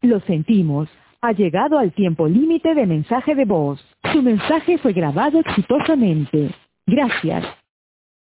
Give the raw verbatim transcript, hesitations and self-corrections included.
Lo sentimos. Ha llegado al tiempo límite de mensaje de voz. Su mensaje fue grabado exitosamente. Gracias.